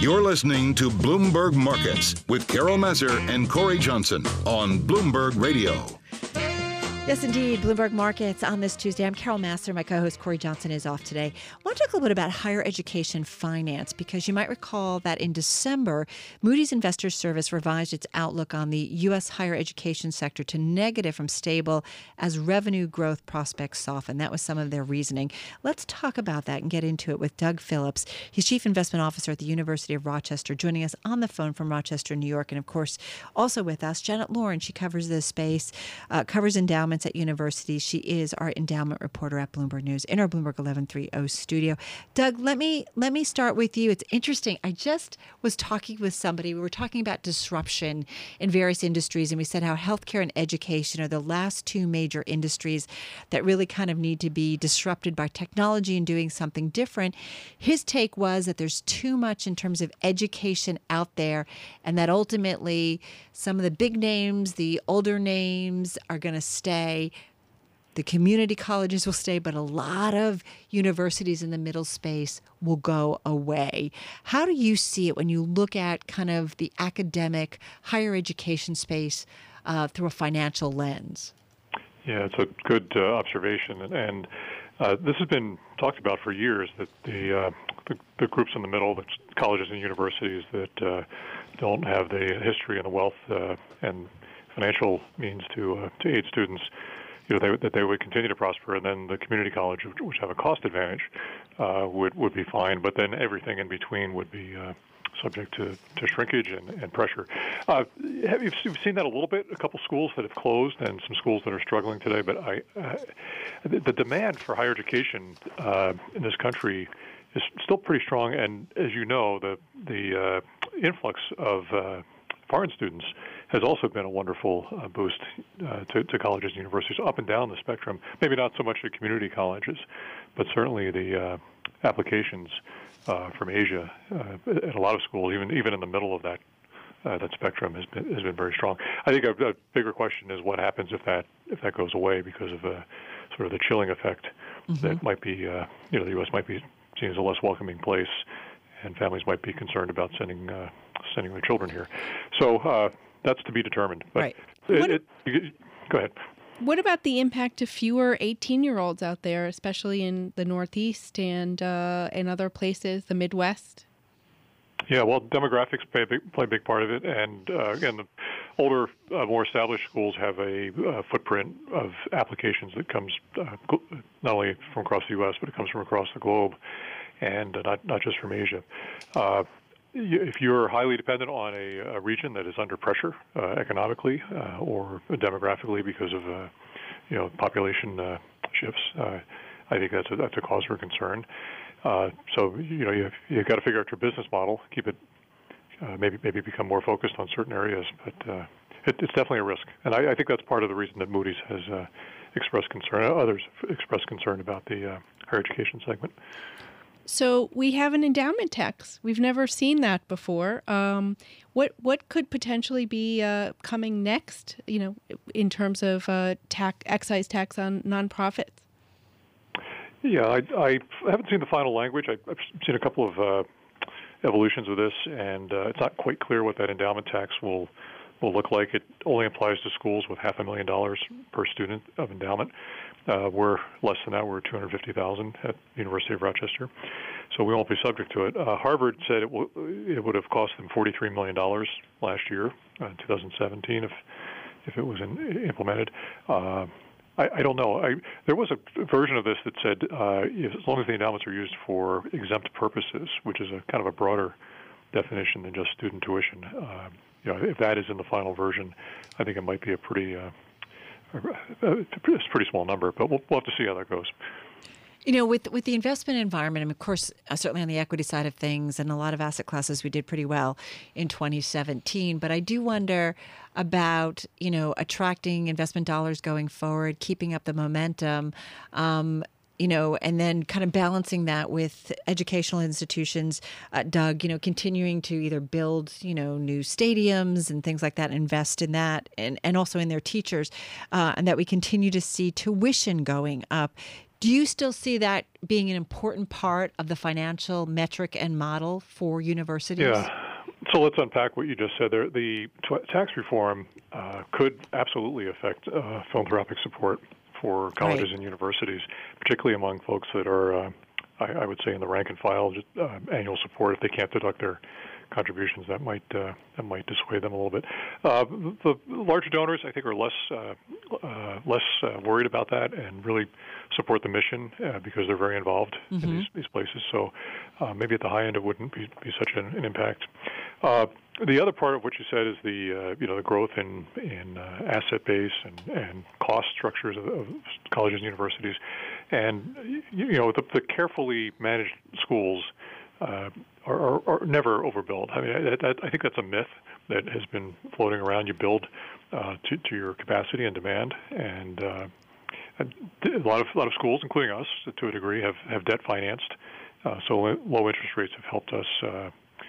You're listening to Bloomberg Markets with Carol Massar and Corey Johnson on Bloomberg Radio. Yes, indeed. Bloomberg Markets on this Tuesday. I'm Carol Massar. My co-host Corey Johnson is off today. I want to talk a little bit about higher education finance because you might recall that in December, Moody's Investors Service revised its outlook on the U.S. higher education sector to negative from stable as revenue growth prospects soften. That was some of their reasoning. Let's talk about that and get into it with Doug Phillips. He's Chief Investment Officer at the University of Rochester, joining us on the phone from Rochester, New York. And of course, also with us, Janet Lauren. She covers this space, covers endowments at universities. She is our endowment reporter at Bloomberg News in our Bloomberg 1130 studio. Doug, let me start with you. It's interesting. I just was talking with somebody. We were talking about disruption in various industries, and we said how healthcare and education are the last two major industries that really kind of need to be disrupted by technology and doing something different. His take was that there's too much in terms of education out there, and that ultimately some of the big names, the older names are going to stay. The community colleges will stay, but a lot of universities in the middle space will go away. How do you see it when you look at kind of the academic higher education space through a financial lens? Yeah, it's a good observation. And this has been talked about for years, that the groups in the middle, the colleges and universities that don't have the history and the wealth and financial means to aid students, that they would continue to prosper, and then the community college, which have a cost advantage, would be fine. But then everything in between would be subject to shrinkage and pressure. You've seen that a little bit. A couple schools that have closed and some schools that are struggling today. But the demand for higher education in this country is still pretty strong. And as you know, the influx of foreign students has also been a wonderful boost to colleges and universities up and down the spectrum. Maybe not so much at community colleges, but certainly the applications from Asia at a lot of schools, even in the middle of that spectrum, has been very strong. I think a bigger question is what happens if that goes away because of sort of the chilling effect that might be the U.S. might be seen as a less welcoming place, and families might be concerned about sending their children here. So that's to be determined. But right. Go ahead. What about the impact of fewer 18-year-olds out there, especially in the Northeast and in other places, the Midwest? Yeah, well, demographics play a big part of it, and again, the older, more established schools have a footprint of applications that comes not only from across the U.S., but it comes from across the globe, and not just from Asia. If you're highly dependent on a region that is under pressure economically or demographically because of population shifts, I think that's a cause for concern. So you've got to figure out your business model, keep it maybe become more focused on certain areas, but it's definitely a risk, and I think that's part of the reason that Moody's has expressed concern. Others expressed concern about the higher education segment. So we have an endowment tax. We've never seen that before. What could potentially be coming next? In terms of excise tax on nonprofits. Yeah, I haven't seen the final language. I've seen a couple of evolutions of this, and it's not quite clear what that endowment tax will look like. It only applies to schools with $500,000 per student of endowment. We're less than that. We're $250,000 at the University of Rochester, so we won't be subject to it. Harvard said it would have cost them $43 million last year, 2017, if it was implemented. I don't know. There was a version of this that said as long as the endowments are used for exempt purposes, which is a kind of a broader definition than just student tuition. If that is in the final version, I think it might be a pretty small number, but we'll have to see how that goes. With the investment environment, and of course, certainly on the equity side of things, and a lot of asset classes, we did pretty well in 2017. But I do wonder about, attracting investment dollars going forward, keeping up the momentum, and then kind of balancing that with educational institutions, Doug, continuing to either build, new stadiums and things like that, invest in that, and also in their teachers, and that we continue to see tuition going up. Do you still see that being an important part of the financial metric and model for universities? Yeah. So let's unpack what you just said there. The tax reform could absolutely affect philanthropic support for colleges and universities, particularly among folks that are, I would say, in the rank and file, just annual support. If they can't deduct their contributions, that might dissuade them a little bit. The larger donors, I think, are less worried about that and really support the mission because they're very involved in these places. So maybe at the high end it wouldn't be such an impact. The other part of what you said is the the growth in asset base and cost structures of colleges and universities, and the carefully managed schools are never overbuilt. I mean, I think that's a myth that has been floating around. You build to your capacity and demand, and a lot of schools, including us, to a degree, have debt financed. So low interest rates have helped us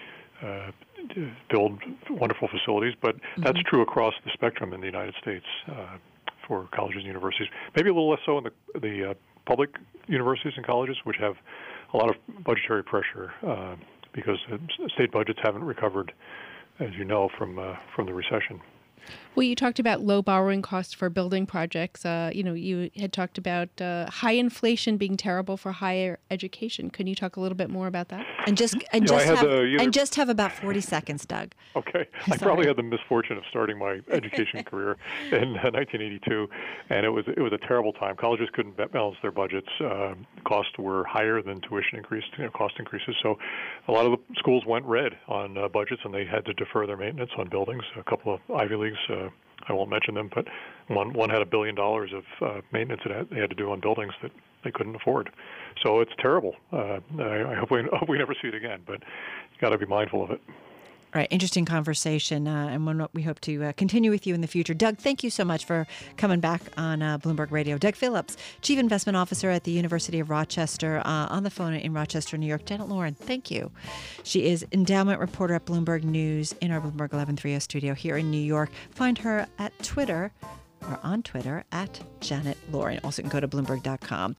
build wonderful facilities, but that's true across the spectrum in the United States for colleges and universities. Maybe a little less so in the public universities and colleges, which have a lot of budgetary pressure because state budgets haven't recovered, as you know, from the recession. Well, you talked about low borrowing costs for building projects. You had talked about high inflation being terrible for higher education. Can you talk a little bit more about that? And just have about 40 seconds, Doug. Okay. I probably had the misfortune of starting my education career in 1982, and it was a terrible time. Colleges couldn't balance their budgets. Costs were higher than tuition cost increases. So a lot of the schools went red on budgets, and they had to defer their maintenance on buildings. A couple of Ivy Leagues, I won't mention them, but one had $1 billion of maintenance that they had to do on buildings that they couldn't afford. So it's terrible. I hope we never see it again, but you got to be mindful of it. All right, interesting conversation, and one we hope to continue with you in the future. Doug, thank you so much for coming back on Bloomberg Radio. Doug Phillips, Chief Investment Officer at the University of Rochester, on the phone in Rochester, New York. Janet Lauren, thank you. She is endowment reporter at Bloomberg News in our Bloomberg 1130 studio here in New York. Find her at Twitter, or on Twitter, at Janet Lauren. Also, you can go to Bloomberg.com.